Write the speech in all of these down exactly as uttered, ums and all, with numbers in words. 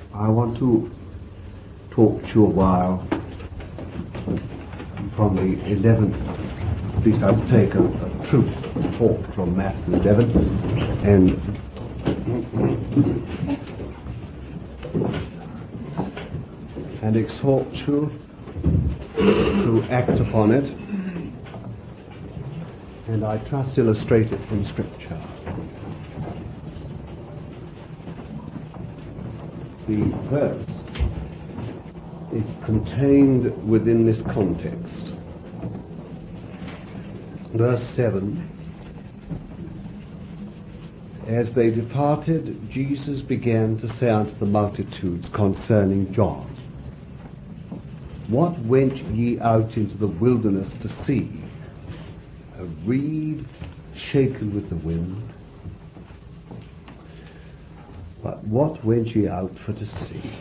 I want to talk to you a while from the eleventh, at least I'll take a, a truth thought from Matthew eleven and and exhort you to act upon it, and I trust illustrate it from Scripture. The verse is contained within this context. Verse seven, as they departed, Jesus began to say unto the multitudes concerning John, what went ye out into the wilderness to see? A reed shaken with the wind? But what went ye out for to see?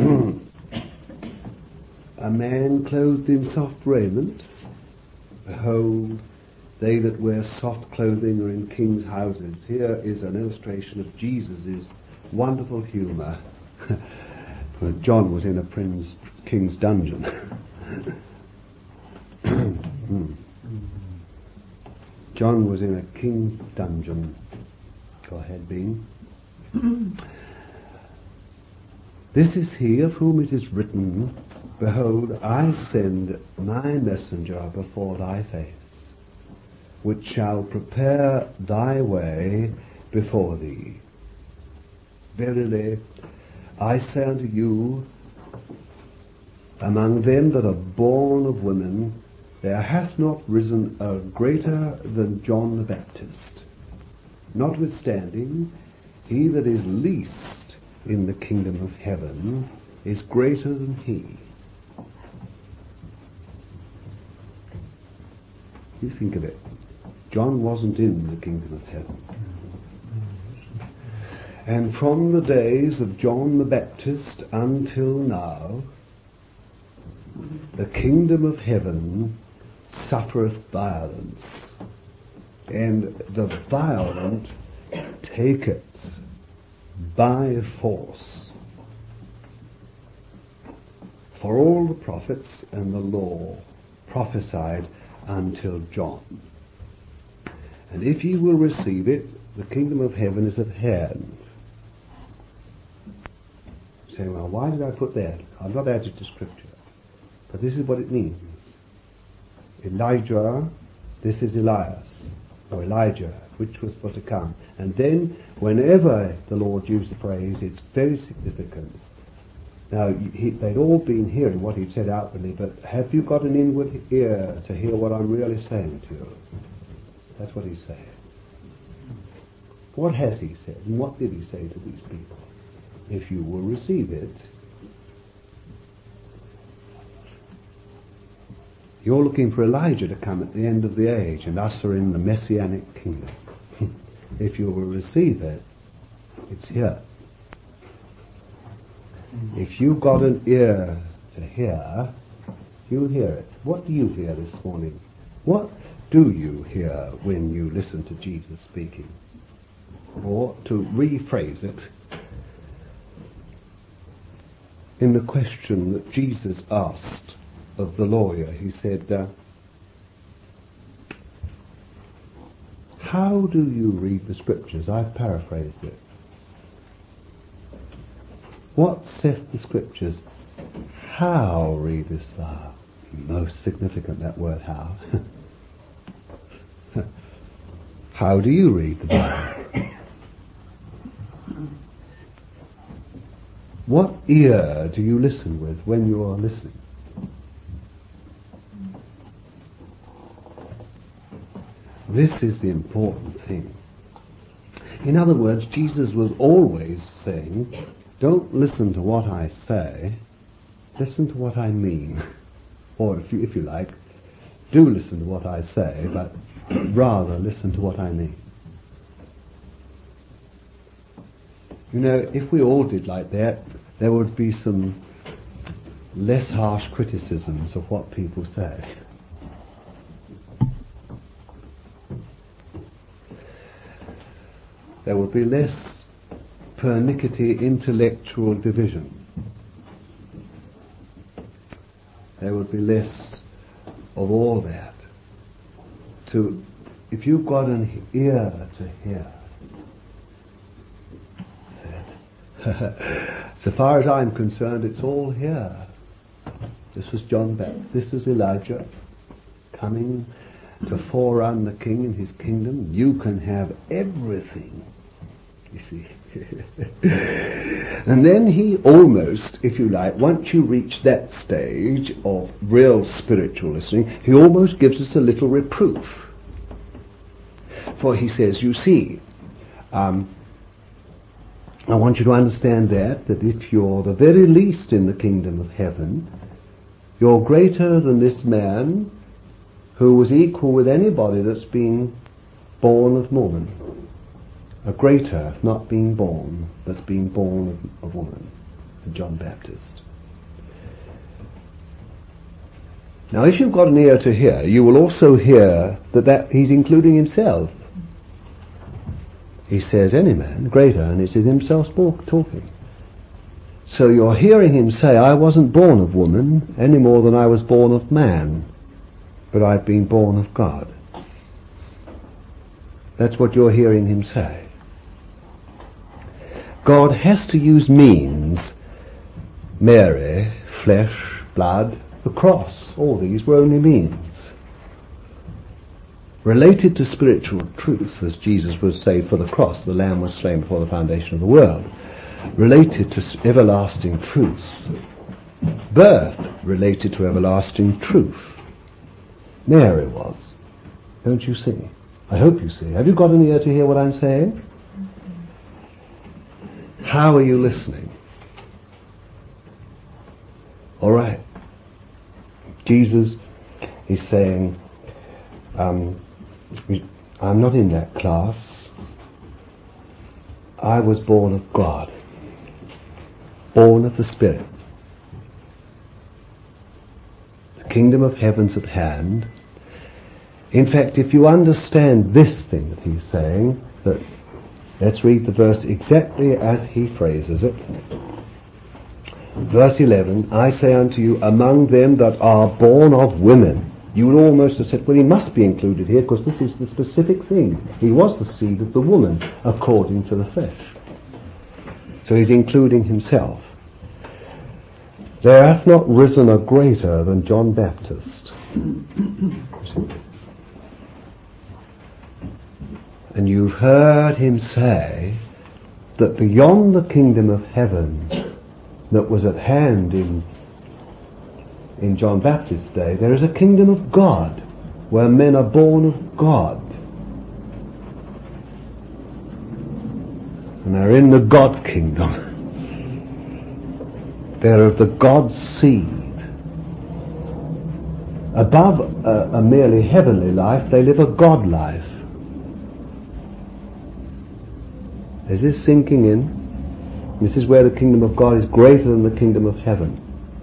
A man clothed in soft raiment? Behold, they that wear soft clothing are in kings' houses. Here is an illustration of Jesus' wonderful humour. John was in a prince, king's dungeon. John was in a king's dungeon. Go ahead, Bean. This is he of whom it is written, behold, I send my messenger before thy face, which shall prepare thy way before thee. Verily, I say unto you, among them that are born of women, there hath not risen a greater than John the Baptist. Notwithstanding, he that is least in the kingdom of heaven is greater than he. You think of it. John wasn't in the kingdom of heaven. And from the days of John the Baptist until now, the kingdom of heaven suffereth violence, and the violent take it by force. For all the prophets and the law prophesied until John. And if ye will receive it, the kingdom of heaven is at hand. You say, well, why did I put that? I've not added to Scripture. But this is what it means. Elijah, this is Elias, or Elijah, which was for to come. And then, whenever the Lord used the phrase, it's very significant. Now, he, they'd all been hearing what he'd said outwardly, but have you got an inward ear to hear what I'm really saying to you? That's what he's saying. What has he said, and what did he say to these people? If you will receive it, you're looking for Elijah to come at the end of the age, and us are in the Messianic kingdom. If you will receive it, it's here. If you've got an ear to hear, you'll hear it. What do you hear this morning? What do you hear when you listen to Jesus speaking? Or, to rephrase it, in the question that Jesus asked of the lawyer, he said, uh, how do you read the Scriptures? I've paraphrased it. What saith the Scriptures? How readest thou? Most significant, that word how. How do you read the Bible? What ear do you listen with when you are listening? This is the important thing. In other words, Jesus was always saying, don't listen to what I say, listen to what I mean. Or if you, if you like, do listen to what I say, but rather listen to what I mean. You know, if we all did like that, there would be some less harsh criticisms of what people say. There would be less pernickety intellectual division. there would be less of all that. To, if you've got an ear to hear, so far as I'm concerned, it's all here. This was John Baptist. This is Elijah coming to forerun the king in his kingdom. You can have everything, you see. And then he almost, if you like, once you reach that stage of real spiritual listening, he almost gives us a little reproof. For he says, you see, um, I want you to understand that, that if you're the very least in the kingdom of heaven, you're greater than this man who was equal with anybody that's been born of woman. A greater not being born that's been born of, of woman, than John Baptist. Now if you've got an ear to hear, you will also hear that, that he's including himself. He says any man greater, and it's himself talking. So you're hearing him say, I wasn't born of woman any more than I was born of man, but I've been born of God. That's what you're hearing him say. God has to use means, Mary, flesh, blood, the cross, all these were only means. Related to spiritual truth, as Jesus would say, for the cross, the Lamb was slain before the foundation of the world. Related to everlasting truth. Birth related to everlasting truth. Mary was. Don't you see? I hope you see. Have you got an ear to hear what I'm saying? How are you listening? All right. Jesus is saying, um, I'm not in that class. I was born of God. Born of the Spirit. The kingdom of heaven's at hand. In fact, if you understand this thing that he's saying, that let's read the verse exactly as he phrases it. Verse eleven, I say unto you, among them that are born of women. You would almost have said, well, he must be included here because this is the specific thing. He was the seed of the woman according to the flesh. So he's including himself. There hath not risen a greater than John Baptist. And you've heard him say that beyond the kingdom of heaven that was at hand in in John Baptist's day, there is a kingdom of God where men are born of God. And they're in the God kingdom. They're of the God seed. Above a, a merely heavenly life, they live a God life. Is this sinking in? This is where the kingdom of God is greater than the kingdom of heaven.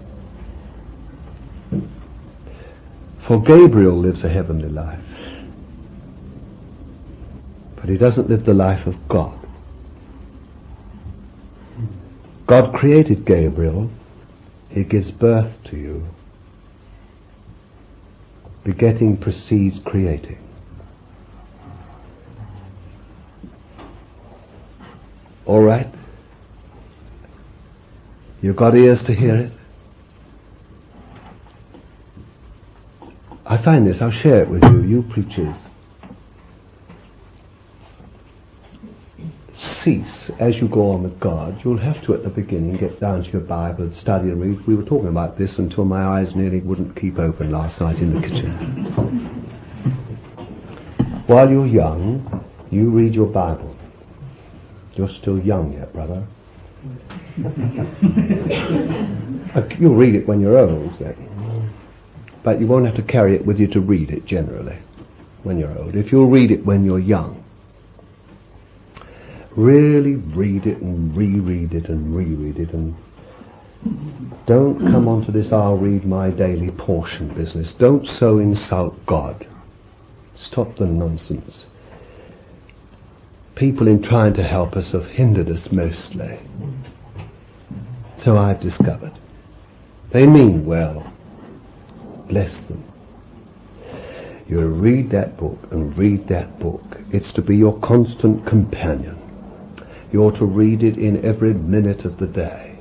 For Gabriel lives a heavenly life, but he doesn't live the life of God. God created Gabriel. He gives birth to you. Begetting precedes creating. All right? You've got ears to hear it? I find this, I'll share it with you, you preachers. Cease, as you go on with God, you'll have to at the beginning get down to your Bible, study and read. We were talking about this until my eyes nearly wouldn't keep open last night in the kitchen. While you're young, you read your Bible. You're still young yet, brother. You'll read it when you're old, then. But you won't have to carry it with you to read it generally when you're old. If you'll read it when you're young, really read it and reread it and reread it, and don't come onto this I'll read my daily portion business. Don't so insult God. Stop the nonsense. People in trying to help us have hindered us mostly. So I've discovered. They mean well. bless them. You're to read that book and read that book. It's to be your constant companion. You're to read it in every minute of the day.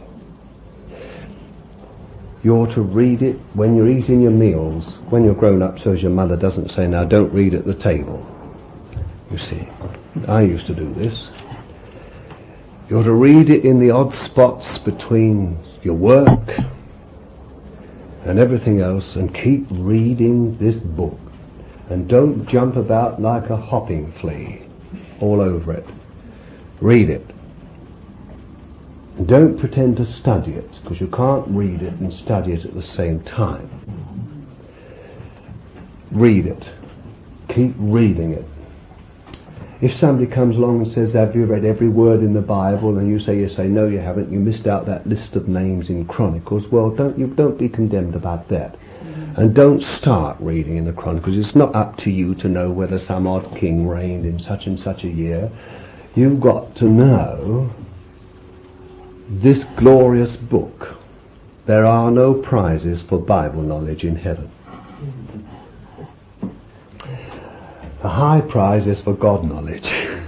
You're to read it when you're eating your meals. When you're grown up, so as your mother doesn't say, now don't read at the table. You see, I used to do this. You're to read it in the odd spots between your work and everything else, and keep reading this book. And don't jump about like a hopping flea all over it. Read it. And don't pretend to study it, because you can't read it and study it at the same time. Read it. Keep reading it. If somebody comes along and says, have you read every word in the Bible? And you say, you say, no, you haven't. You missed out that list of names in Chronicles. Well, don't you don't be condemned about that. And don't start reading in the Chronicles. It's not up to you to know whether some odd king reigned in such and such a year. You've got to know this glorious book. There are no prizes for Bible knowledge in heaven. The high prize is for God knowledge.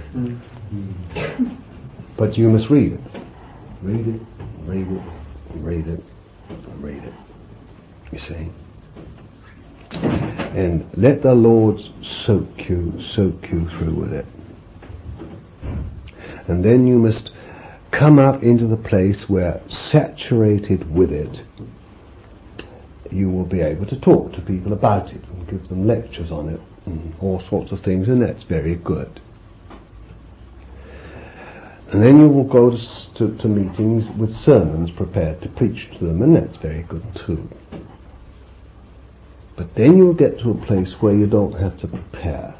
But you must read it. Read it, read it, read it, read it. You see? And let the Lord soak you, soak you through with it. And then you must come up into the place where, saturated with it, you will be able to talk to people about it and give them lectures on it and all sorts of things, and that's very good. And then you will go to, to, to meetings with sermons prepared to preach to them, and that's very good too. But then you'll get to a place where you don't have to prepare.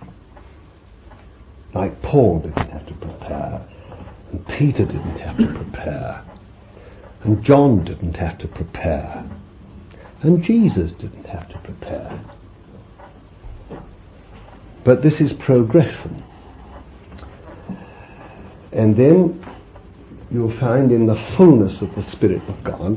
Like Paul didn't have to prepare, and Peter didn't have to prepare, and John didn't have to prepare, and Jesus didn't have to prepare. But this is progression. And then you'll find in the fullness of the Spirit of God,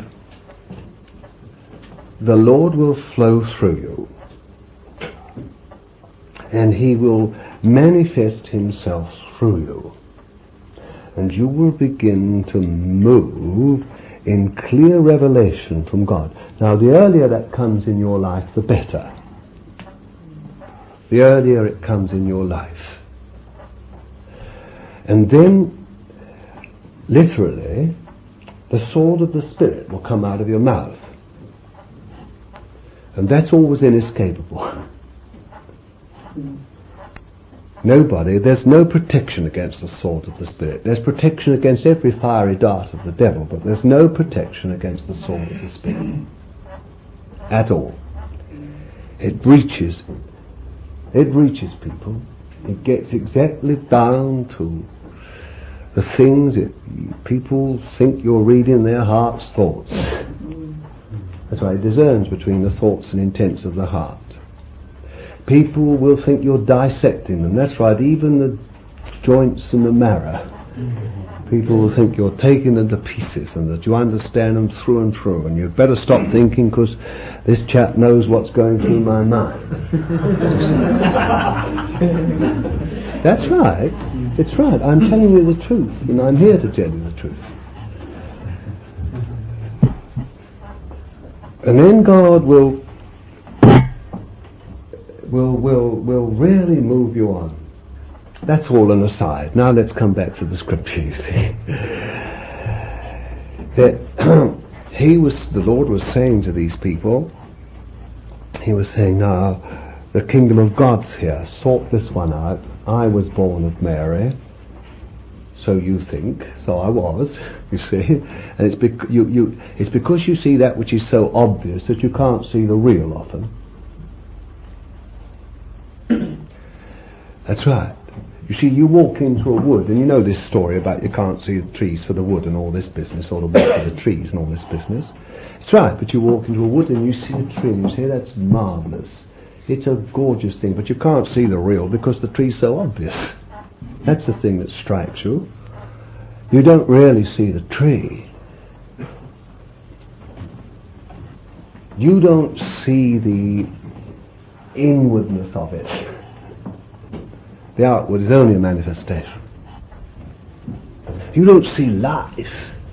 the Lord will flow through you. And He will manifest Himself through you. And you will begin to move in clear revelation from God. Now, the earlier that comes in your life, the better. The earlier it comes in your life. And then, literally, the sword of the Spirit will come out of your mouth. And that's always inescapable. Nobody, there's no protection against the sword of the Spirit. There's protection against every fiery dart of the devil, but there's no protection against the sword of the Spirit. At all. It reaches, it reaches people. It gets exactly down to the things that people think you're reading their heart's thoughts. That's why it discerns between the thoughts and intents of the heart. People will think you're dissecting them. That's right, even the joints and the marrow. People will think you're taking them to pieces and that you understand them through and through, and you'd better stop thinking because this chap knows what's going through my mind. That's right. It's right. I'm telling you the truth, and I'm here to tell you the truth. And then God will will will will really move you on. That's all an aside. Now let's come back to the scripture, you see. That he was, the Lord was saying to these people, He was saying, now, the kingdom of God's here. Sort this one out. I was born of Mary. So you think. So I was, you see. And it's, bec- you, you, it's because you see that which is so obvious that you can't see the real often. That's right. You see, you walk into a wood, and you know this story about you can't see the trees for the wood and all this business, or the wood for the trees and all this business. It's right, but you walk into a wood and you see a tree and you say, that's marvellous. It's a gorgeous thing, but you can't see the real because the tree's so obvious. That's the thing that strikes you. You don't really see the tree. you don't see the inwardness of it. The outward is only a manifestation. You don't see life.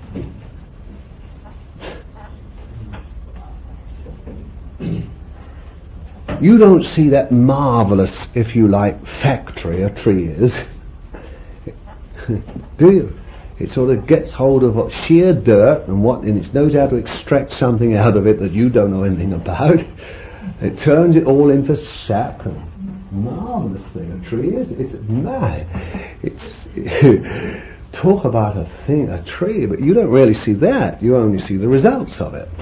You don't see that marvellous, if you like, factory a tree is. Do you? It sort of gets hold of what sheer dirt and what, and it knows how to extract something out of it that you don't know anything about. It turns it all into sap. And marvellous thing a tree is. It's mad. It's talk about a thing, a tree, but you don't really see that. You only see the results of it.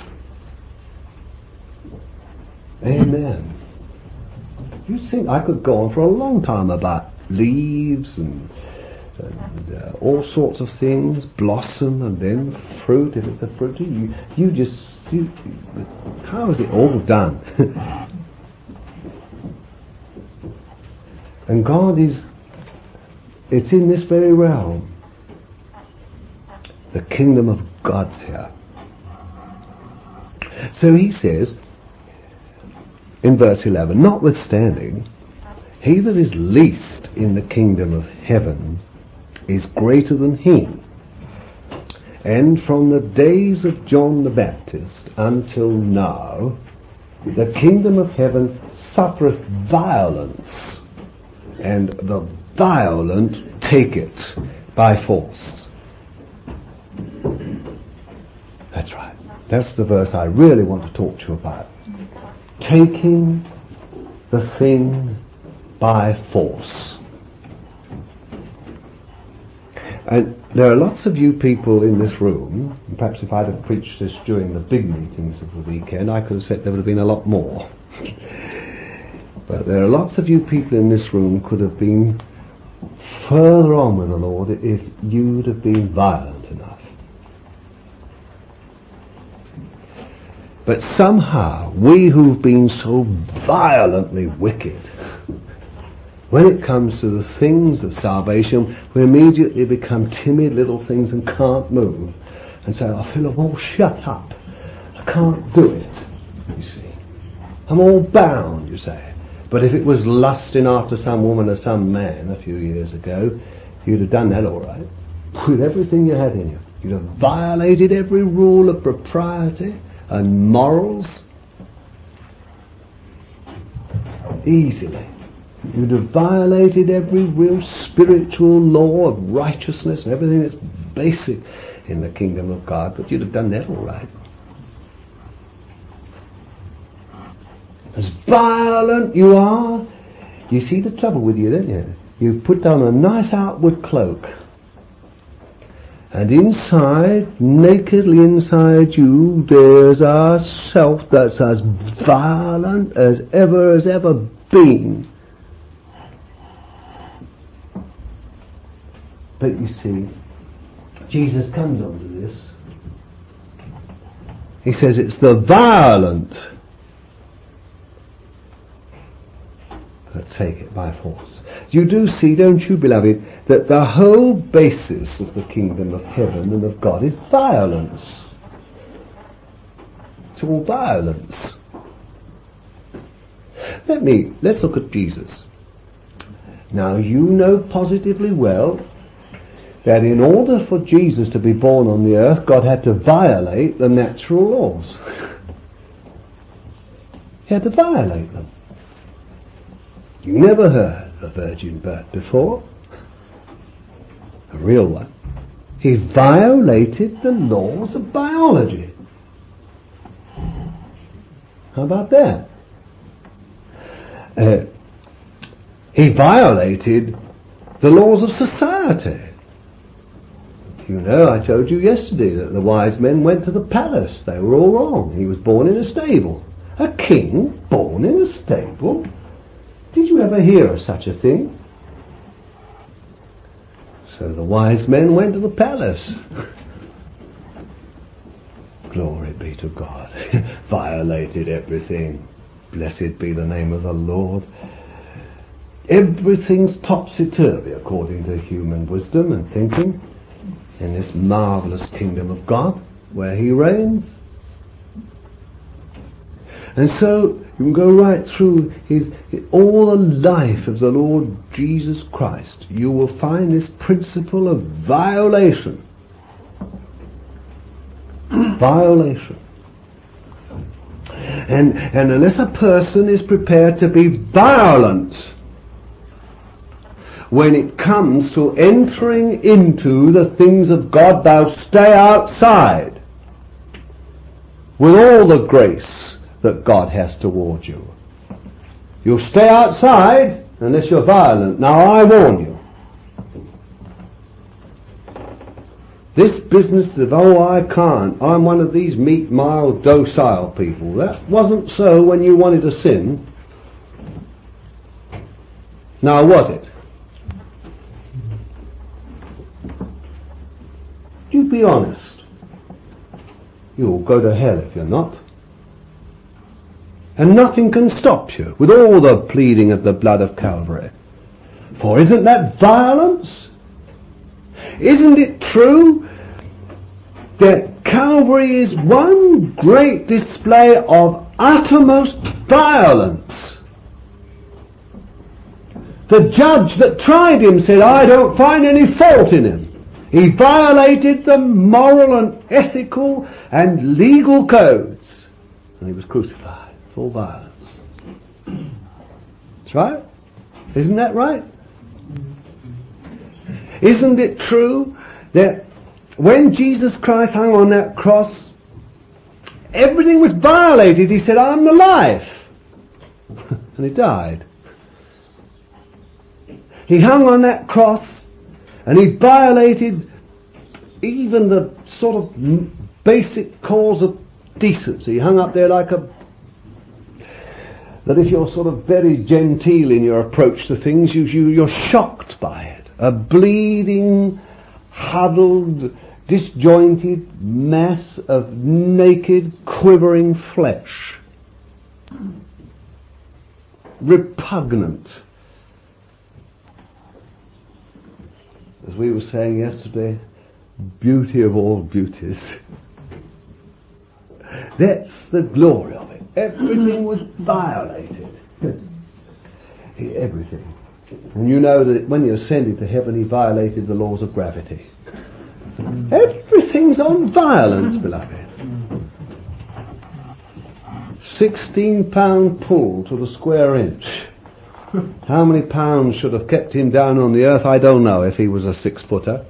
Amen. You think I could go on for a long time about leaves and, and uh, all sorts of things, blossom and then fruit. If it's a fruit, you you just you, how is it all done? And God is, it's in this very realm. The kingdom of God's here. So he says in verse eleven, notwithstanding, he that is least in the kingdom of heaven is greater than he. And from the days of John the Baptist until now, the kingdom of heaven suffereth violence, and the violent take it by force. That's right. That's the verse I really want to talk to you about. Taking the thing by force. And there are lots of you people in this room, and perhaps if I'd have preached this during the big meetings of the weekend, I could have said there would have been a lot more. But there are lots of you people in this room could have been further on with the Lord if you'd have been violent enough. But somehow, we who've been so violently wicked, when it comes to the things of salvation, we immediately become timid little things and can't move. And say, I feel I'm all shut up. I can't do it, you see. I'm all bound, you say. But if it was lusting after some woman or some man a few years ago, you'd have done that all right. With everything you had in you. You'd have violated every rule of propriety and morals easily. You'd have violated every real spiritual law of righteousness and everything that's basic in the kingdom of God, but you'd have done that all right. As violent you are, you see the trouble with you, don't you? You put on a nice outward cloak, and inside, nakedly inside you, there's a self that's as violent as ever has ever been. But you see, Jesus comes onto this. He says it's the violent that take it by force. You do see, don't you, beloved, that the whole basis of the kingdom of heaven and of God is violence. It's all violence. Let me, let's look at Jesus. Now you know positively well that in order for Jesus to be born on the earth, God had to violate the natural laws. He had to violate them. You never heard a virgin birth before. A real one. He violated the laws of biology. How about that? Uh, he violated the laws of society. You know, I told you yesterday that the wise men went to the palace. They were all wrong. He was born in a stable. A king born in a stable? Did you ever hear of such a thing? So the wise men went to the palace. Glory be to God. Violated everything. Blessed be the name of the Lord. Everything's topsy-turvy according to human wisdom and thinking in this marvellous kingdom of God where he reigns. And so you can go right through his, all the life of the Lord Jesus Christ. You will find this principle of violation. Violation. And, and unless a person is prepared to be violent when it comes to entering into the things of God, thou stay outside with all the grace that God has toward you. You'll stay outside unless you're violent. Now I warn you. This business of, oh, I can't, I'm one of these meek, mild, docile people. That wasn't so when you wanted to sin. Now was it? You be honest. You'll go to hell if you're not. And nothing can stop you with all the pleading of the blood of Calvary. For isn't that violence? Isn't it true that Calvary is one great display of uttermost violence? The judge that tried him said, I don't find any fault in him. He violated the moral and ethical and legal codes. And he was crucified. Full violence. That's right? Isn't that right? Isn't it true that when Jesus Christ hung on that cross, everything was violated? He said, I'm the life. And he died. He hung on that cross and he violated even the sort of basic cause of decency. He hung up there like a... that if you're sort of very genteel in your approach to things, you, you, you're shocked by it. A bleeding, huddled, disjointed mass of naked, quivering flesh. Repugnant. As we were saying yesterday, beauty of all beauties. That's the glory of it. Everything was violated. Everything. And you know that when he ascended to heaven, he violated the laws of gravity. Everything's on violence, beloved. Sixteen pound pull to the square inch. How many pounds should have kept him down on the earth? I don't know if he was a six footer.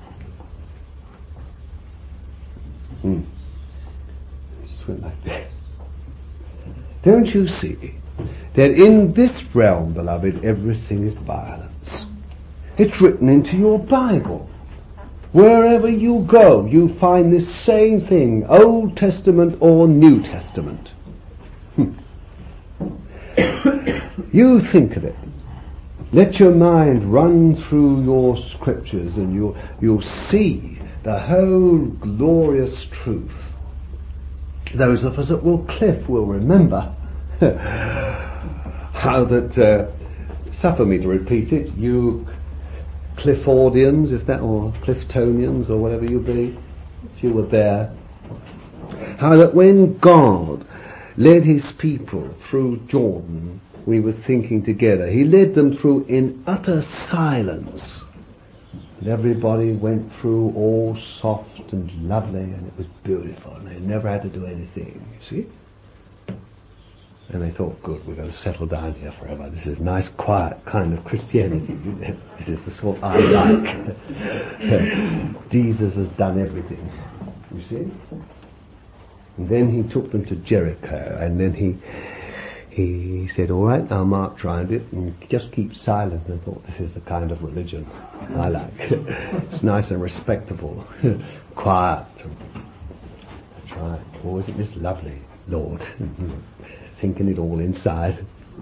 Hmm. Just went like that. Don't you see that in this realm, beloved, everything is violence? It's written into your Bible. Wherever you go, you find this same thing, Old Testament or New Testament. Hmm. You think of it. Let your mind run through your scriptures and you'll, you'll see the whole glorious truth. Those of us at Will Cliff will remember how that, uh, suffer me to repeat it, you Cliffordians, if that, or Cliftonians, or whatever you be, if you were there, how that when God led his people through Jordan, we were thinking together, he led them through in utter silence. And everybody went through all soft and lovely, and it was beautiful, and they never had to do anything, you see? And they thought, good, we're going to settle down here forever. This is nice, quiet kind of Christianity. This is the sort I like. Jesus has done everything, you see? And then he took them to Jericho, and then he he said, all right, now march round it and just keep silent. And I thought, this is the kind of religion I like. It's nice and respectable, quiet. That's right. Oh, isn't this lovely, Lord? Thinking it all inside.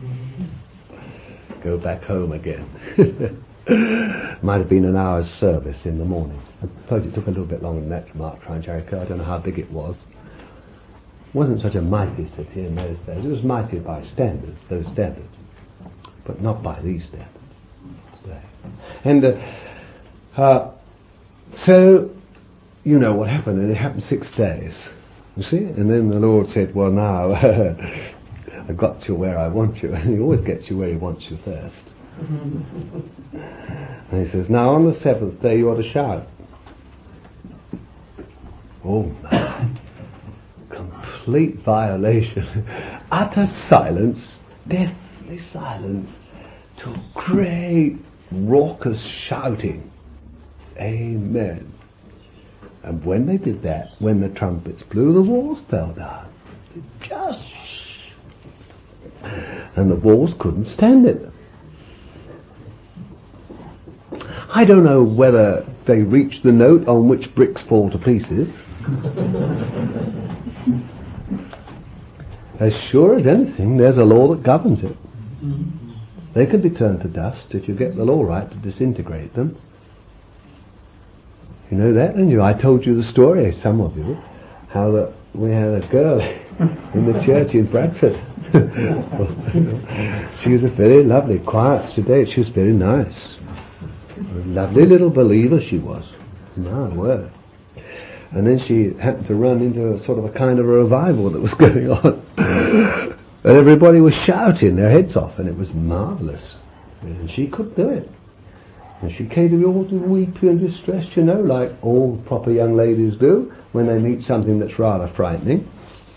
Go back home again. Might have been an hour's service in the morning. I suppose it took a little bit longer than that to march round Jericho. I don't know how big it was. It wasn't such a mighty city in those days. It was mighty by standards, those standards, but not by these standards today. And uh, uh, so, you know what happened, and it happened six days, you see? And then the Lord said, well now, I got you where I want you, and he always gets you where he wants you first. And he says, now on the seventh day you ought to shout. Oh man, complete violation, utter silence, deathly silence, to great raucous shouting. Amen. And when they did that, when the trumpets blew, the walls fell down. Just, and the walls couldn't stand it. I don't know whether they reached the note on which bricks fall to pieces. As sure as anything, there's a law that governs it. They can be turned to dust if you get the law right to disintegrate them. You know that, didn't you? I told you the story, some of you, how that we had a girl in the church in Bradford. She was a very lovely, quiet, sedate. She was very nice. A lovely little believer she was. My word. And then she happened to run into a sort of a kind of a revival that was going on. And everybody was shouting their heads off, and it was marvellous. And she could do it. And she came to me all weepy and distressed, you know, like all proper young ladies do when they meet something that's rather frightening.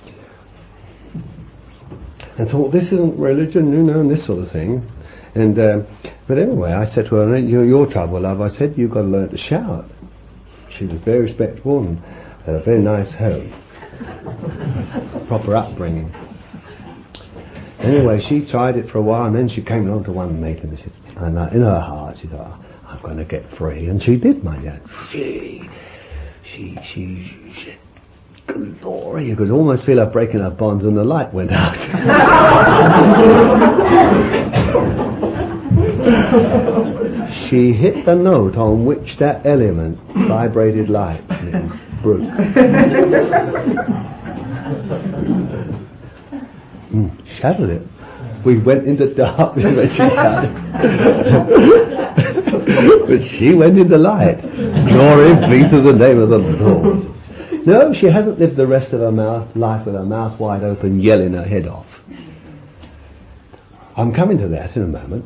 And thought, this isn't religion, you know, and this sort of thing. And um, but anyway, I said to her, your, your trouble, love, I said, you've got to learn to shout. She was very respectable and had a very nice home. Proper upbringing. Anyway, she tried it for a while, and then she came along to one meeting, and, she, and uh, in her heart she thought, oh, I'm going to get free. And she did, mind you. She, she, she, she, glory, you could almost feel her breaking her bonds, and the light went out. She hit the note on which that element vibrated light, and it broke. mm, shattered it. We went into darkness when she shouted. But she went into light. Glory be to the name of the Lord. No, she hasn't lived the rest of her mouth, life with her mouth wide open, yelling her head off. I'm coming to that in a moment.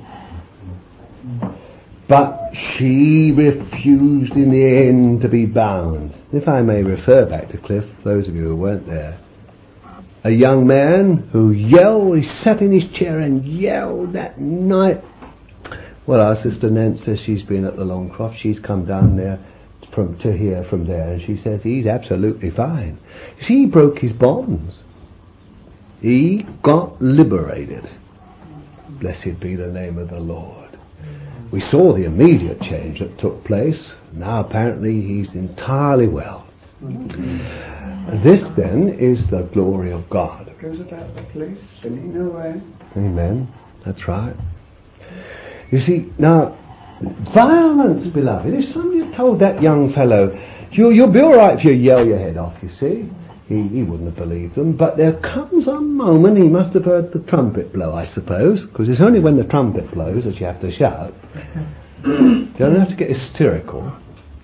But she refused in the end to be bound. If I may refer back to Cliff, those of you who weren't there, a young man who yelled, he sat in his chair and yelled that night. Well, our sister Nance says she's been at the Longcroft. She's come down there from to here from there, and she says he's absolutely fine. He broke his bonds. He got liberated. Blessed be the name of the Lord. We saw the immediate change that took place. Now apparently he's entirely well. This then is the glory of God. It goes about the place, spinning away. Amen. That's right. You see, now, violence, beloved. If somebody had told that young fellow, you, you'll be all right if you yell your head off, you see, he, he wouldn't have believed them. But there comes a moment, he must have heard the trumpet blow, I suppose, because it's only when the trumpet blows that you have to shout. You don't have to get hysterical.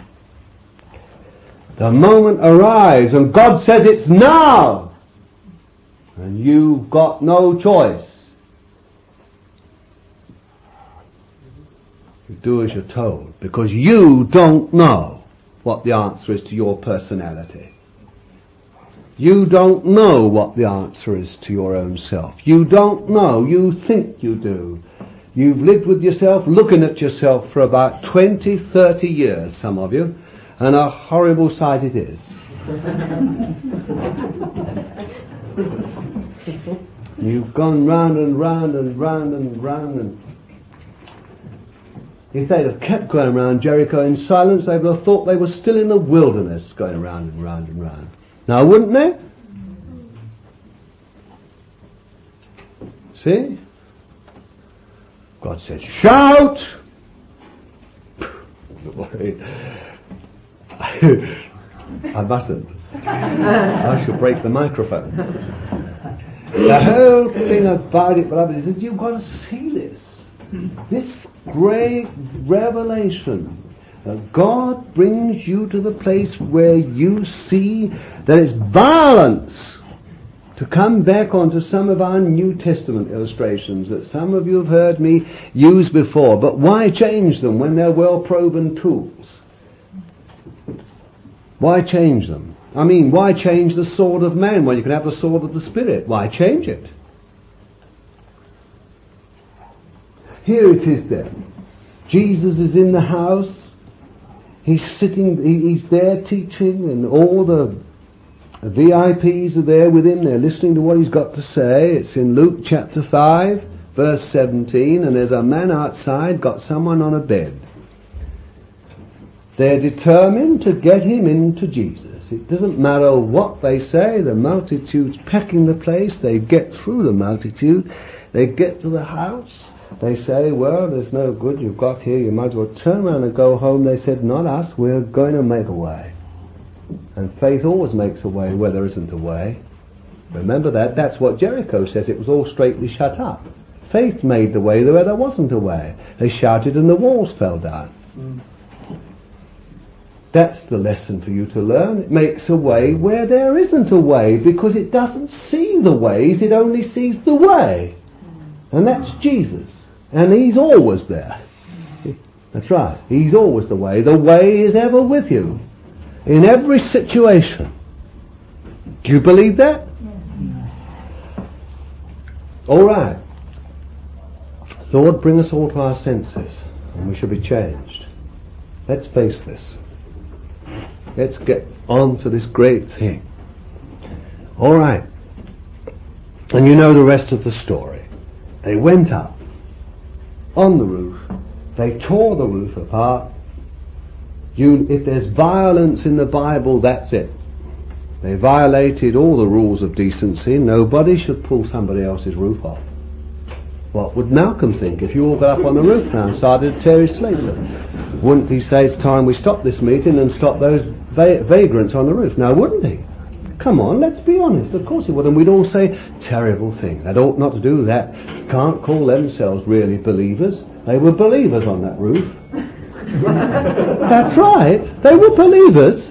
The moment arrives and God says it's now, and you've got no choice. You do as you're told, because you don't know what the answer is to your personality. You don't know what the answer is to your own self. You don't know. You think you do. You've lived with yourself, looking at yourself for about twenty, thirty years, some of you, and a horrible sight it is. You've gone round and round and round and round, and if they'd have kept going around Jericho in silence, they would have thought they were still in the wilderness, going round and round and round. Now, wouldn't they? See? God says, shout! I mustn't. I shall break the microphone. The whole thing about it, beloved, is that you've got to see this. This great revelation that God brings you to the place where you see that it's violence to come back onto some of our New Testament illustrations that some of you have heard me use before. But why change them when they're well-proven tools? Why change them? I mean, why change the sword of man when you can have the sword of the Spirit? Why change it? Here it is then. Jesus is in the house. He's sitting, he's there teaching, and all the V I Ps are there with him. They're listening to what he's got to say. It's in Luke chapter five, verse seventeen, and there's a man outside, got someone on a bed. They're determined to get him into Jesus. It doesn't matter what they say. The multitude's packing the place. They get through the multitude. They get to the house. They say, well, there's no good you've got here. You might as well turn around and go home. They said, not us. We're going to make a way. And faith always makes a way where there isn't a way. Remember that. That's what Jericho says. It was all straightly shut up. Faith made the way where there wasn't a way. They shouted and the walls fell down. Mm. That's the lesson for you to learn. It makes a way where there isn't a way, because it doesn't see the ways, it only sees the way. And that's Jesus. And he's always there. That's right. He's always the way. The way is ever with you. In every situation. Do you believe that? All right. Lord, bring us all to our senses, and we shall be changed. Let's face this. Let's get on to this great thing. All right. And you know the rest of the story. They went up on the roof. They tore the roof apart. You, if there's violence in the Bible, that's it. They violated all the rules of decency. Nobody should pull somebody else's roof off. What would Malcolm think if you all got up on the roof now and started to tear his slates up? Wouldn't he say it's time we stop this meeting and stop those va- vagrants on the roof? Now, wouldn't he? Come on, let's be honest. Of course he would. And we'd all say, terrible thing. They ought not to do that. Can't call themselves really believers. They were believers on that roof. That's right. They were believers.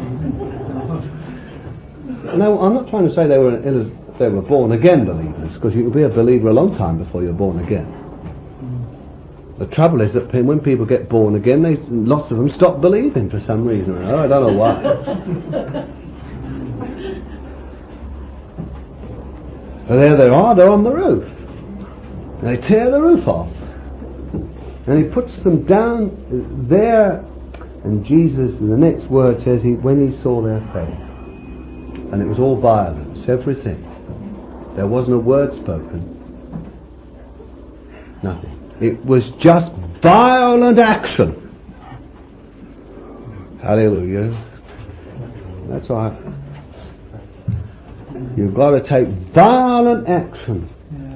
No, I'm not trying to say they were they were born again believers, because you can be a believer a long time before you're born again. The trouble is that when people get born again, they, lots of them stop believing for some reason. Oh, I don't know why. But there they are, they're on the roof. And they tear the roof off. And he puts them down there, and Jesus, the next word says, he, when he saw their faith. And it was all violence, everything. There wasn't a word spoken. Nothing. It was just violent action. Hallelujah. That's right. You've got to take violent action.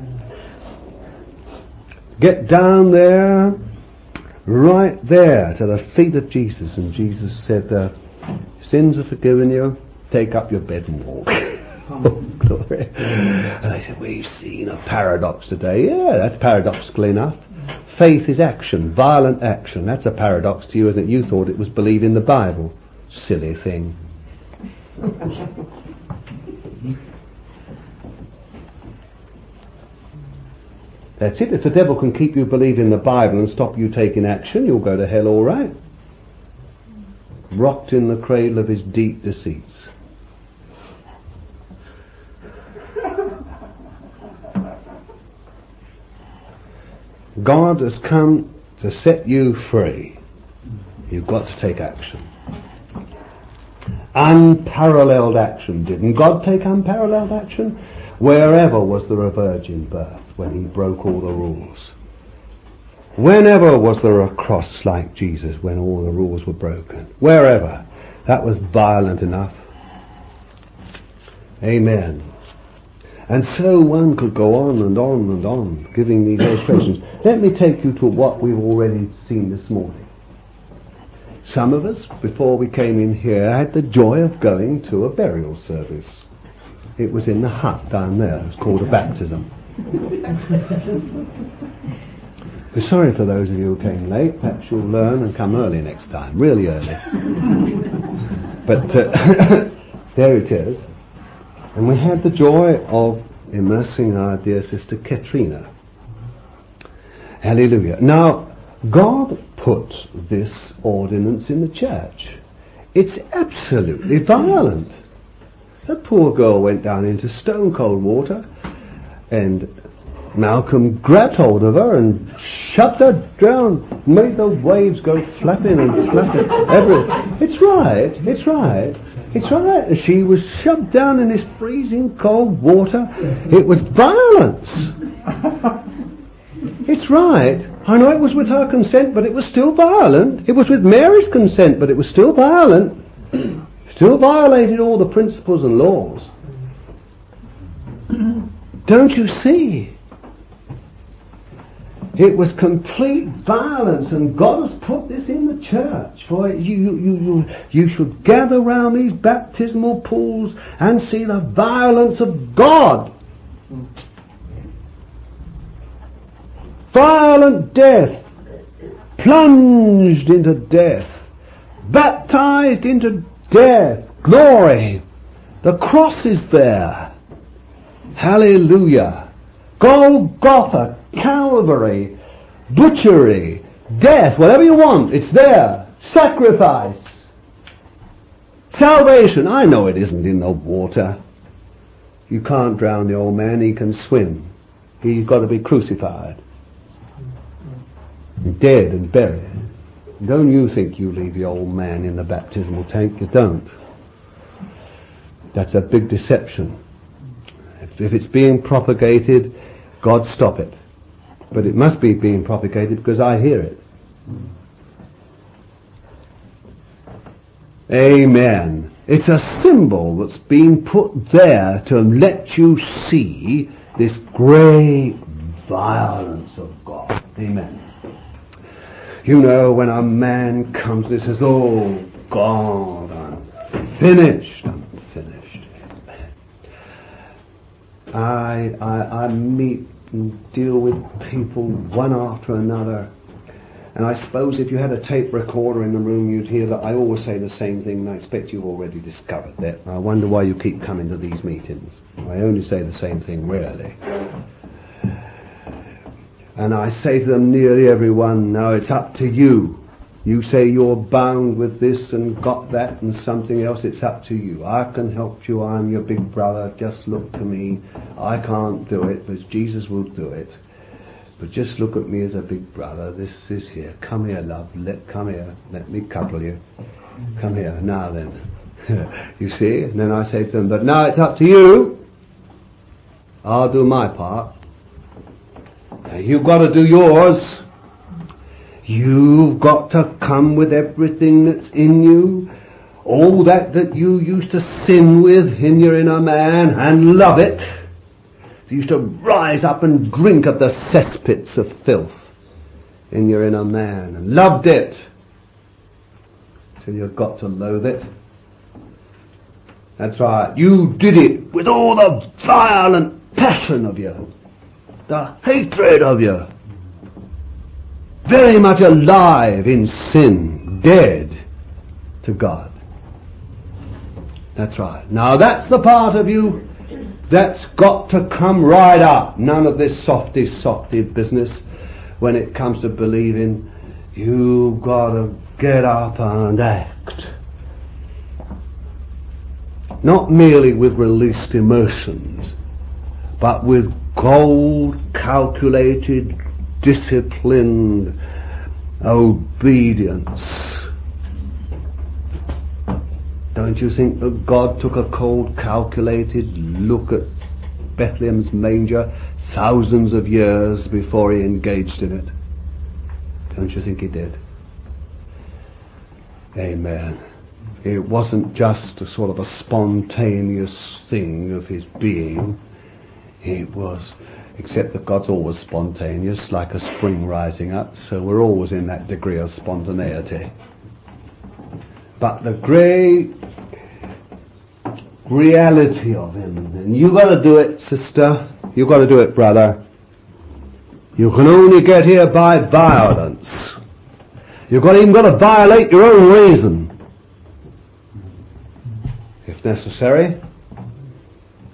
Get down there, right there, to the feet of Jesus. And Jesus said, uh, sins are forgiven you. Take up your bed and walk. Oh, glory. And they said, we've seen a paradox today. Yeah, that's paradoxical enough. Faith is action, violent action. That's a paradox to you, isn't it? You thought it was believing the Bible. Silly thing. That's it. If the devil can keep you believing the Bible and stop you taking action, you'll go to hell all right. Rocked in the cradle of his deep deceits. God has come to set you free. You've got to take action. Unparalleled action. Didn't God take unparalleled action? Wherever was there a virgin birth when he broke all the rules? Whenever was there a cross like Jesus when all the rules were broken? Wherever. That was violent enough. Amen. And so one could go on and on and on giving these illustrations. Let me take you to what we've already seen this morning. Some of us, before we came in here, had the joy of going to a burial service. It was in the hut down there. It was called a baptism. We're sorry for those of you who came late. Perhaps you'll learn and come early next time. Really early. But uh, there it is. And we had the joy of immersing our dear sister Katrina. Hallelujah. Now, God put this ordinance in the church. It's absolutely violent. That poor girl went down into stone cold water, and Malcolm grabbed hold of her and shoved her down, made the waves go flapping and flapping. Everything. It's right, it's right, it's right. She was shoved down in this freezing cold water. It was violence. It's right. I know it was with her consent, but it was still violent. It was with Mary's consent, but it was still violent. Still violated all the principles and laws. Don't you see? It was complete violence, and God has put this in the church. For you, you, you, you should gather round these baptismal pools and see the violence of God. Violent death, plunged into death, baptized into death, glory. The cross is there. Hallelujah. Golgotha, Calvary, butchery, death, whatever you want, it's there. Sacrifice. Salvation. I know it isn't in the water. You can't drown the old man, he can swim. He's got to be crucified. Dead and buried. Don't you think you leave the old man in the baptismal tank? You don't. That's a big deception. If, if it's being propagated, God stop it. But it must be being propagated because I hear it. Amen. It's a symbol that's been put there to let you see this great violence of God. Amen. You know, when a man comes and says, oh God, I'm finished, I'm finished. I, I, I meet and deal with people one after another. And I suppose if you had a tape recorder in the room, you'd hear that I always say the same thing, and I expect you've already discovered that. I wonder why you keep coming to these meetings. I only say the same thing rarely. And I say to them, nearly everyone, now it's up to you. You say you're bound with this and got that and something else, it's up to you. I can help you, I'm your big brother, just look to me. I can't do it, but Jesus will do it. But just look at me as a big brother, this is here. Come here, love, let come here, let me cuddle you. Come here, now then. You see? And then I say to them, but now it's up to you. I'll do my part. You've got to do yours. You've got to come with everything that's in you. All that that you used to sin with in your inner man and love it. You used to rise up and drink of the cesspits of filth in your inner man and loved it till you've got to loathe it. That's right. You did it with all the violent passion of you. The hatred of you. Very much alive in sin, dead to God. That's right. Now that's the part of you that's got to come right up. None of this softy, softy business when it comes to believing. You've got to get up and act. Not merely with released emotions, but with cold, calculated, disciplined obedience. Don't you think that God took a cold, calculated look at Bethlehem's manger thousands of years before he engaged in it? Don't you think he did? Amen. It wasn't just a sort of a spontaneous thing of his being. It was, except that God's always spontaneous, like a spring rising up, so we're always in that degree of spontaneity. But the great reality of him, and you've got to do it, sister, you've got to do it, brother. You can only get here by violence. You've got even got to violate your own reason, if necessary.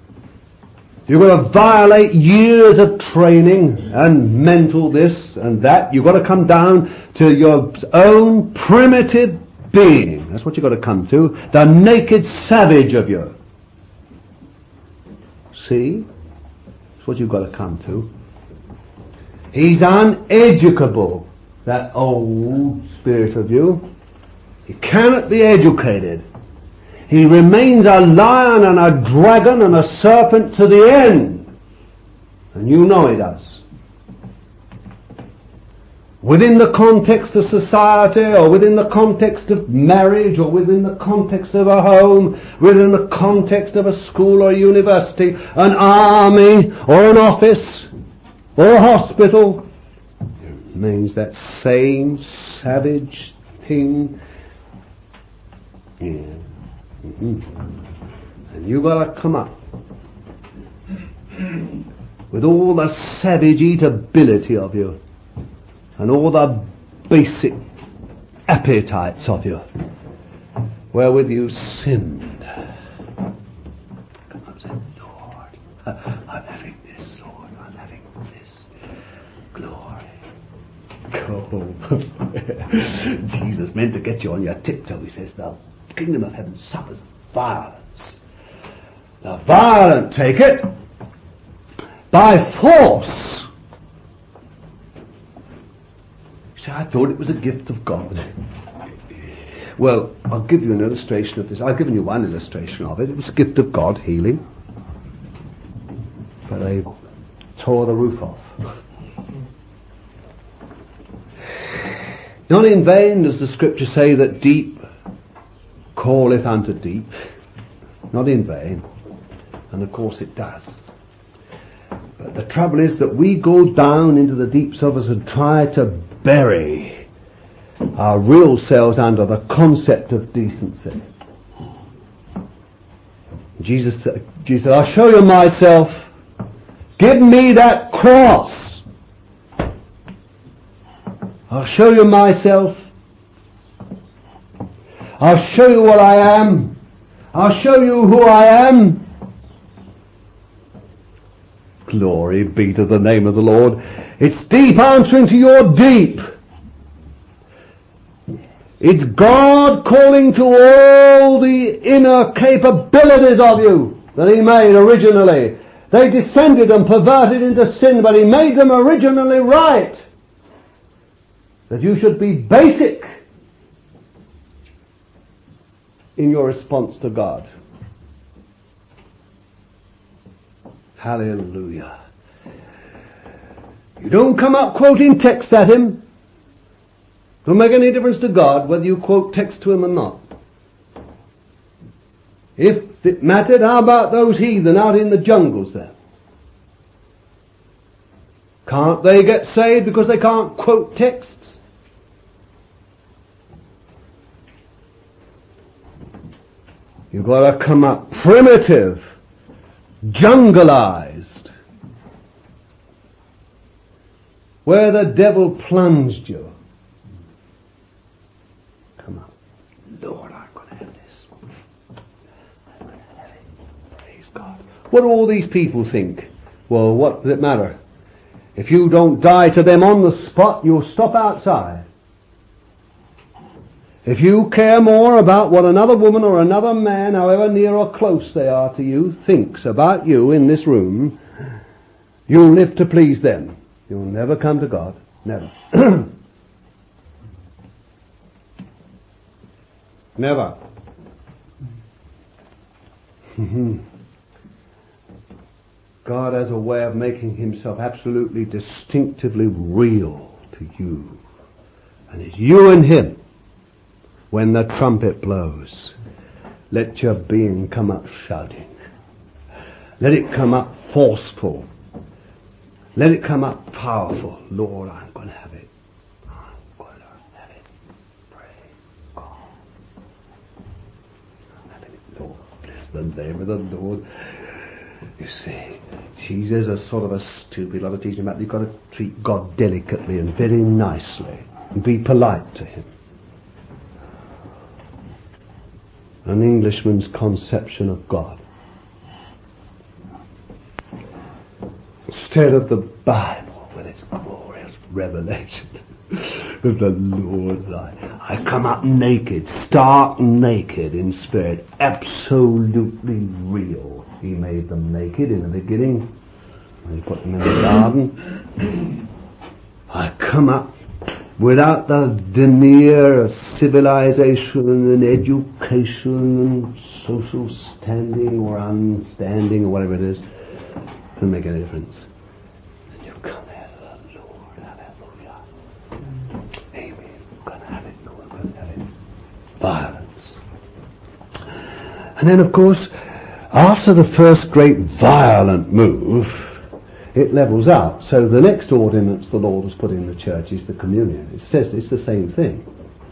You've got to violate years of training and mental this and that. You've got to come down to your own primitive being. That's what you've got to come to. The naked savage of you. See? That's what you've got to come to. He's uneducable, that old spirit of you. He cannot be educated. He remains a lion and a dragon and a serpent to the end. And you know he does. Within the context of society, or within the context of marriage, or within the context of a home, within the context of a school or university, an army, or an office, or a hospital, it remains that same savage thing. Yeah. Mm-hmm. And you've got to come up with all the savage eatability of you and all the basic appetites of you wherewith you sinned. Come up and say, Lord, I'm having this, Lord, I'm having this. Glory. Oh. Jesus meant to get you on your tiptoe. He says, the kingdom of heaven suffers violence. The violent take it by force. See, I thought it was a gift of God. Well, I'll give you an illustration of this. I've given you one illustration of it. It was a gift of God, healing. But they tore the roof off. Not in vain does the scripture say that deep calleth unto deep. Not in vain. And of course it does. But the trouble is that we go down into the deeps of us and try to bury our real selves under the concept of decency. Jesus said, Jesus said, I'll show you myself. Give me that cross. I'll show you myself. I'll show you what I am. I'll show you who I am. Glory be to the name of the Lord. It's deep answering to your deep. It's God calling to all the inner capabilities of you that He made originally. They descended and perverted into sin, but He made them originally right. That you should be basic in your response to God. Hallelujah. You don't come up quoting text at Him. Don't make any difference to God whether you quote text to Him or not. If it mattered, how about those heathen out in the jungles there? Can't they get saved because they can't quote texts? You've got to come up primitive, jungleized, where the devil plunged you. Come up. Lord, I'm going to have this. I'm going to have it. Praise God. What do all these people think? Well, what does it matter? If you don't die to them on the spot, you'll stop outside. If you care more about what another woman or another man, however near or close they are to you, thinks about you in this room, you'll live to please them. You'll never come to God. Never. Never. God has a way of making Himself absolutely distinctively real to you. And it's you and Him. When the trumpet blows, let your being come up shouting. Let it come up forceful. Let it come up powerful. Lord, I'm going to have it. I'm going to have it. Praise God. I'm having it. Lord, bless the name of the Lord. You see, Jesus is a sort of a stupid lot of teaching about you've got to treat God delicately and very nicely and be polite to Him. An Englishman's conception of God. instead of the Bible with its glorious revelation of the Lord. I, I come up naked, stark naked in spirit, absolutely real. He made them naked in the beginning when he put them in the garden. I come up without the veneer of civilization and education and social standing or unstanding or whatever it is. Doesn't make any difference. And you come here to the Lord. Hallelujah. Amen. We're going to have it. We're going to have it. Violence. And then, of course, after the first great violent move, it levels out. So the next ordinance the Lord has put in the church is the communion. It says it's the same thing.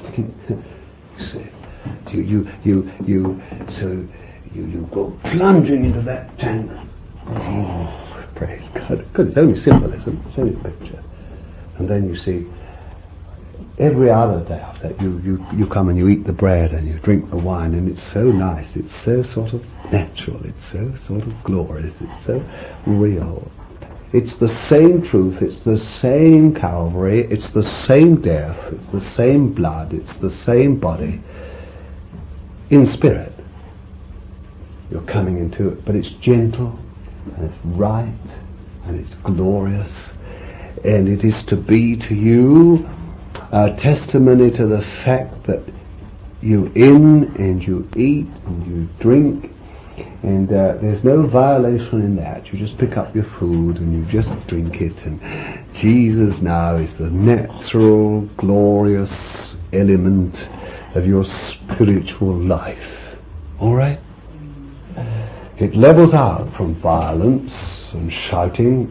you, you, you, you, so you, you go plunging into that tank. Oh, praise God. Because it's only symbolism. It's only a picture. And then you see, every other day after that, you, you, you come and you eat the bread and you drink the wine, and it's so nice. It's so sort of natural. It's so sort of glorious. It's so real. It's the same truth, it's the same Calvary, it's the same death, it's the same blood, it's the same body, in spirit. You're coming into it, but it's gentle, and it's right, and it's glorious, and it is to be to you a testimony to the fact that you in, and you eat, and you drink, and uh, there's no violation in that. You just pick up your food and you just drink it, and Jesus now is the natural, glorious element of your spiritual life. Alright? It levels out from violence and shouting.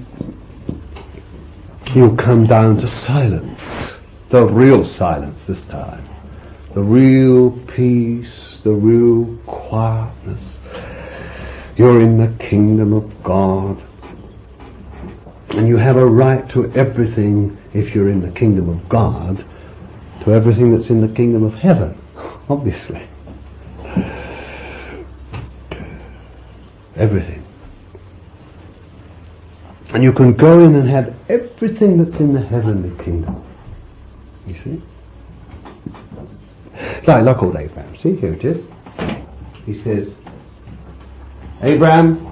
You come down to silence. The real silence this time. The real peace, the real quietness. You're in the kingdom of God. And you have a right to everything, if you're in the kingdom of God, to everything that's in the kingdom of heaven, obviously. Everything. And you can go in and have everything that's in the heavenly kingdom. You see? Like, like old Abraham. See, here it is. He says, Abraham,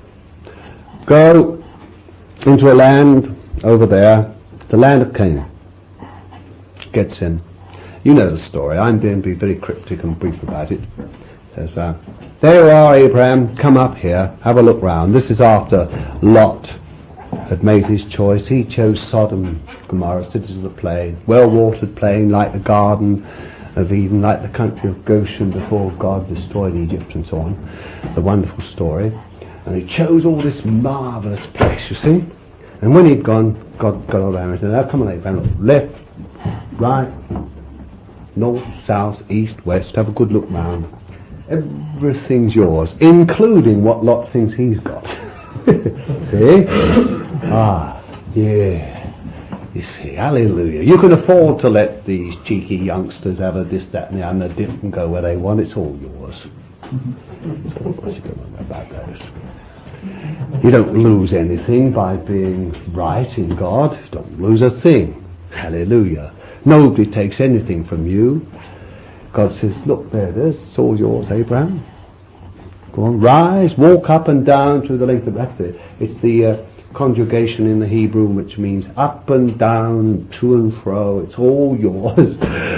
go into a land over there, the land of Canaan. Gets in. You know the story. I'm going to be very cryptic and brief about it. Says, uh, there you are, Abraham, come up here, have a look round. This is after Lot had made his choice. He chose Sodom and Gomorrah, cities of the plain, well-watered plain, like the Garden of Eden, like the country of Goshen before God destroyed Egypt and so on. The wonderful story. And he chose all this marvellous place, you see. And when he'd gone, God got around and said, now come on, Abraham, look, left, right, north, south, east, west, have a good look round. Everything's yours, including what Lot thinks he's got. See? Ah, yeah. You see, hallelujah. You can afford to let these cheeky youngsters have a this, that and the other dip and go where they want. It's all yours. It's all yours. You don't know about those. You don't lose anything by being right in God. You don't lose a thing. Hallelujah. Nobody takes anything from you. God says, look, there it is. It's all yours, Abraham. Go on, rise, walk up and down through the length of that's it. It's the uh, conjugation in the Hebrew which means up and down, to and fro. It's all yours.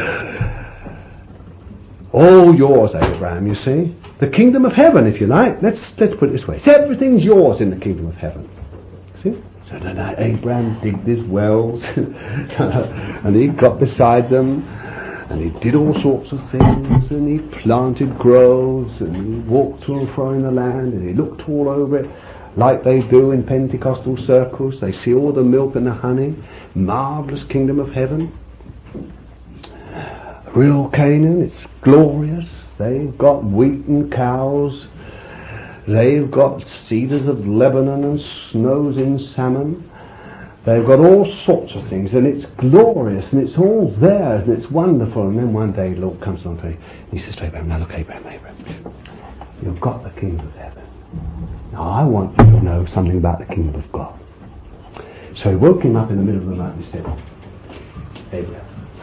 All yours, Abraham, you see. The kingdom of heaven, if you like. Let's let's put it this way. So everything's yours in the kingdom of heaven. See? So then Abraham digged his wells and he got beside them. And he did all sorts of things, and he planted groves, and he walked to and fro in the land, and he looked all over it, like they do in Pentecostal circles. They see all the milk and the honey, marvellous kingdom of heaven. Real Canaan, it's glorious. They've got wheat and cows. They've got cedars of Lebanon and snows in salmon. They've got all sorts of things, and it's glorious, and it's all theirs, and it's wonderful. And then one day the Lord comes along and he says to Abraham, now look, Abraham, Abraham, you've got the kingdom of heaven. Now I want you to know something about the kingdom of God. So he woke him up in the middle of the night and he said, Abraham,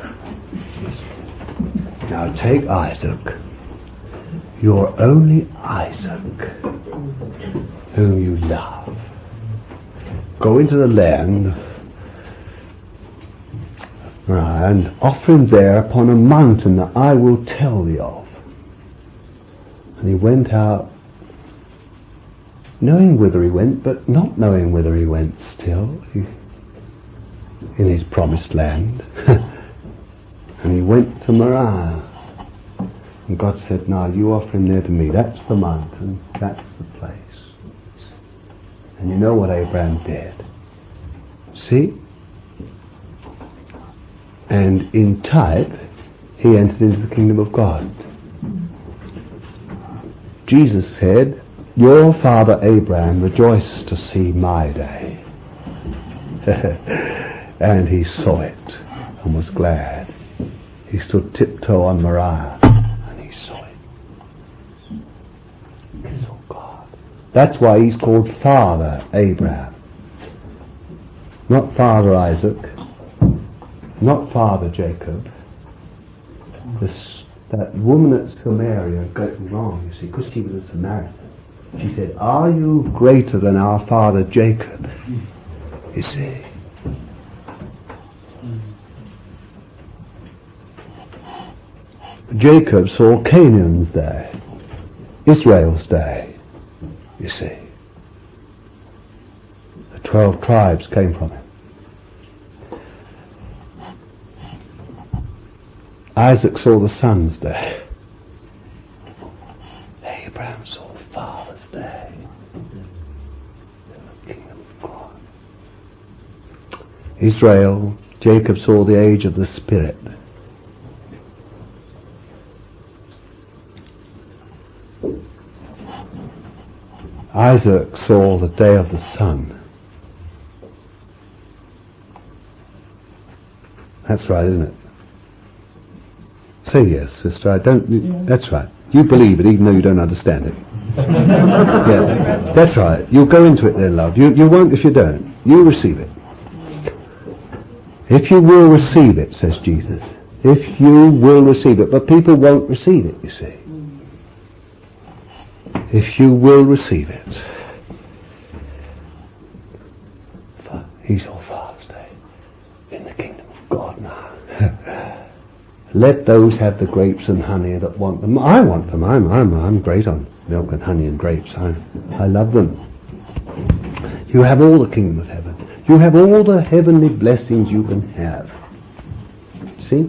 now take Isaac, your only Isaac, whom you love. Go into the land and offer him there upon a mountain that I will tell thee of. And he went out, knowing whither he went, but not knowing whither he went still, he, in his promised land. And he went to Moriah. And God said, now you offer him there to me. That's the mountain. That's the place. And you know what Abraham did. See? And in type, he entered into the kingdom of God. Jesus said, your father Abraham rejoiced to see my day. And he saw it and was glad. He stood tiptoe on Moriah and he saw it. He saw God. That's why he's called Father Abraham. Not Father Isaac. Not Father Jacob. This, that woman at Samaria got me wrong, you see, because she was a Samaritan. She said, are you greater than our father Jacob? You see. Jacob saw Canaan's day, Israel's day, you see. The twelve tribes came from him. Isaac saw the son's day. Abraham saw the father's day. The kingdom of God. Israel, Jacob saw the age of the Spirit. Isaac saw the day of the Son. That's right, isn't it? Say yes, sister. I don't. Yeah. That's right. You believe it, even though you don't understand it. Yeah, that's right. You'll go into it then, love. You you won't if you don't. You receive it. If you will receive it, says Jesus. If you will receive it, but people won't receive it. You see. If you will receive it. He's all Father's Day in the kingdom of God now. Let those have the grapes and honey that want them. I want them. I'm I'm I'm great on milk and honey and grapes. I I love them. You have all the kingdom of heaven. You have all the heavenly blessings you can have. See?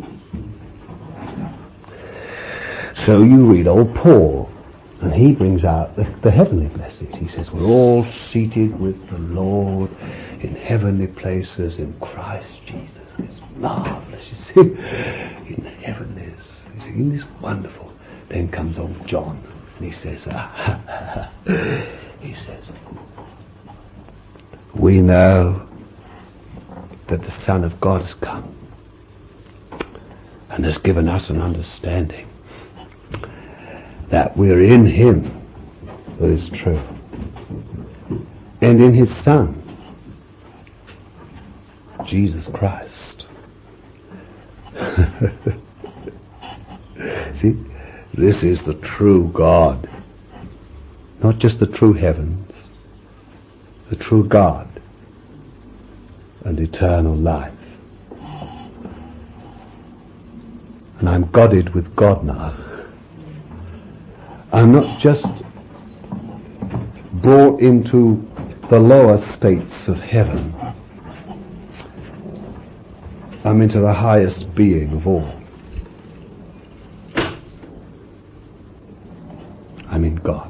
So you read old Paul, and he brings out the, the heavenly blessings. He says, we're all seated with the Lord in heavenly places in Christ Jesus. It's marvelous, you see, in the heavenlies. You see, isn't this wonderful? Then comes old John, and he says, ah, he says, we know that the Son of God has come and has given us an understanding that we're in Him that is true, and in His Son, Jesus Christ. See, this is the true God, not just the true heavens, the true God and eternal life. And I'm Godded with God now. I'm not just brought into the lower states of heaven. I'm into the highest being of all. I'm in God.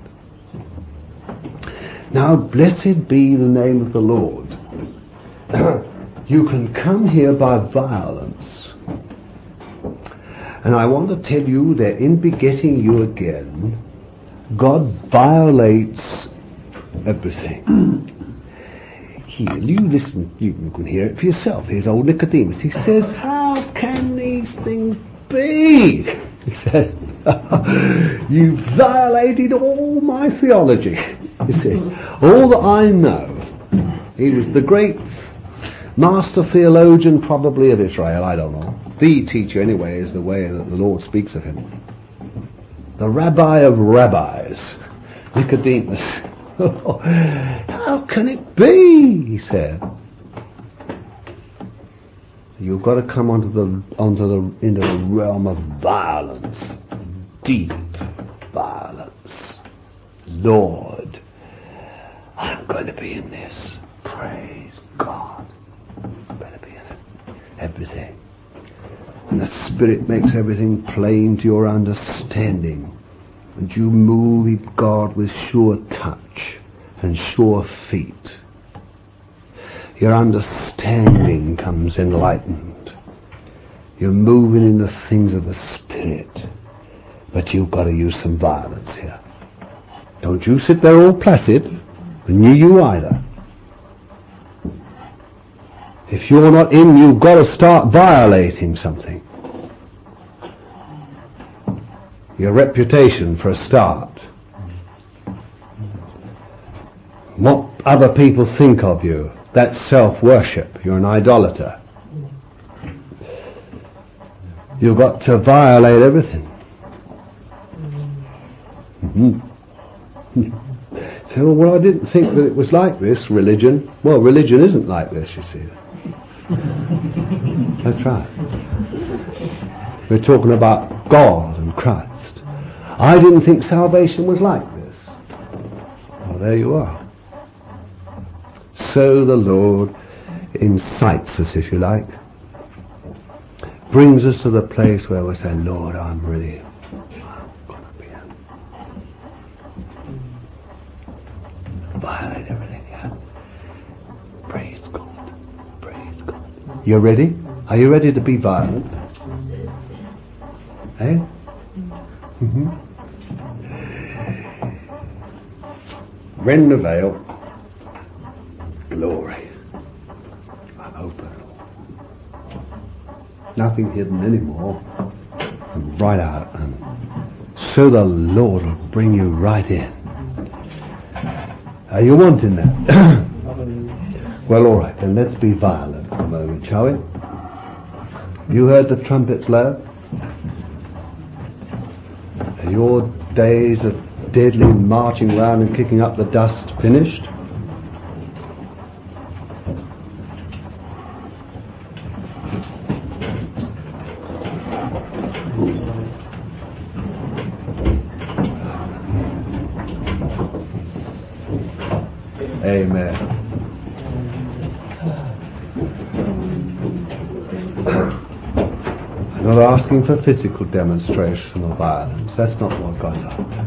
Now, blessed be the name of the Lord. You can come here by violence. And I want to tell you that in begetting you again, God violates everything. Here, you listen, you, you can hear it for yourself. Here's old Nicodemus. He says, how can these things be? He says, you violated all my theology. You see, all that I know. He was the great master theologian probably of Israel, I don't know. The teacher anyway is the way that the Lord speaks of him. The rabbi of rabbis, Nicodemus. How can it be? He said. You've got to come onto the onto the into the realm of violence, deep violence. Lord, I'm going to be in this. Praise God. I'm going to be in it. Everything. And the Spirit makes everything plain to your understanding. And you move God with sure touch and sure feet. Your understanding comes enlightened. You're moving in the things of the Spirit. But you've got to use some violence here. Don't you sit there all placid, and you, you either. If you're not in, you've got to start violating something. Your reputation for a start. What other people think of you. That's self-worship. You're an idolater. You've got to violate everything. Mm-hmm. So, well, I didn't think that it was like this, religion. Well, religion isn't like this, you see. That's right. We're talking about God and Christ. I didn't think salvation was like this. Well, there you are. So the Lord incites us, if you like, brings us to the place where we say, Lord, I'm ready. I'm going to be in. Violate everything, yeah. Praise God. Praise God. You ready? Are you ready to be violent? Eh? Mm-hmm. Rend the veil. Glory. I'm open. Nothing hidden anymore. I'm right out. And so the Lord will bring you right in. Are you wanting that? Well, all right, then let's be violent for a moment, shall we? You heard the trumpet blow? Are your days of deadly marching round and kicking up the dust finished? Amen. I'm not asking for physical demonstration of violence. That's not what God's after.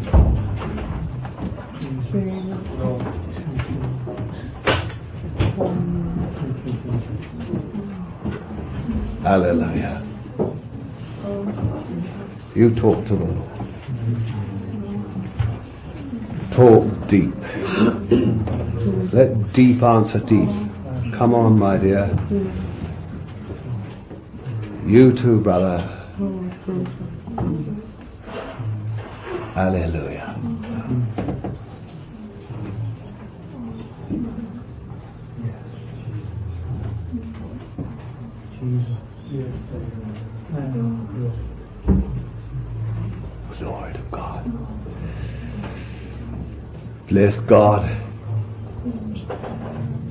Hallelujah. You talk to the Lord. Talk deep. Let deep answer deep. Come on, my dear. You too, brother. Hallelujah. Glory to God. Bless God.